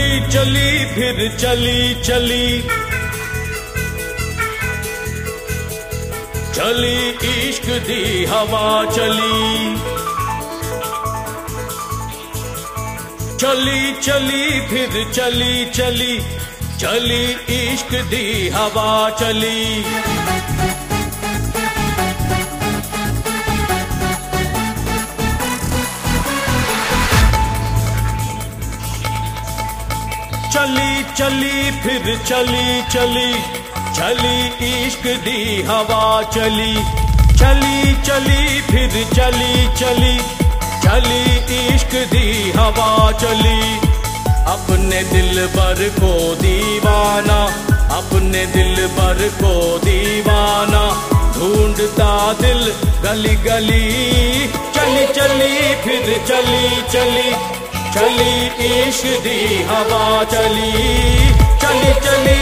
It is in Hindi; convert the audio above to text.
चली चली फिर चली चली, चली इश्क दी हवा चली। चली चली फिर चली चली, चली इश्क दी हवा चली। चली चली फिर चली चली, चली इश्क दी हवा चली। चली चली फिर चली चली, चली इश्क दी हवा चली। अपने दिल भर को दीवाना, अपने दिल भर को दीवाना, ढूंढता दिल गली गली। चली चली फिर चली चली, चली इश्क दी हवा चली। चली चली